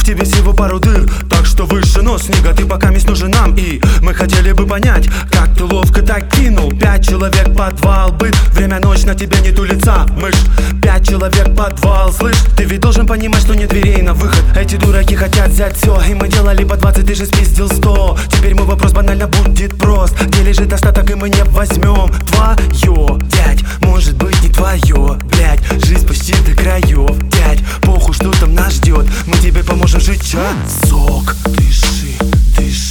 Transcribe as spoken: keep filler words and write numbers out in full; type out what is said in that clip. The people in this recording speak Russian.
тебе всего пару дыр, так что выше нос, снега, ты пока месть нужен нам. И мы хотели бы понять, как ты ловко так кинул. Пять человек, подвал, быт, время ночь, на тебе нету лица, мышь. Пять человек, подвал, слышь, ты ведь должен понимать, что нет дверей на выход. Эти дураки хотят взять все, и мы делали по двадцать, ты же спиздил сто. Теперь мой вопрос банально будет прост: где лежит остаток, и мы не возьмем твое, дядь, может быть не твое, блядь. Жизнь почти до краев, дядь, похуй, что там нас ждет, мы тебе поможем жить часок. Дыши, дыши.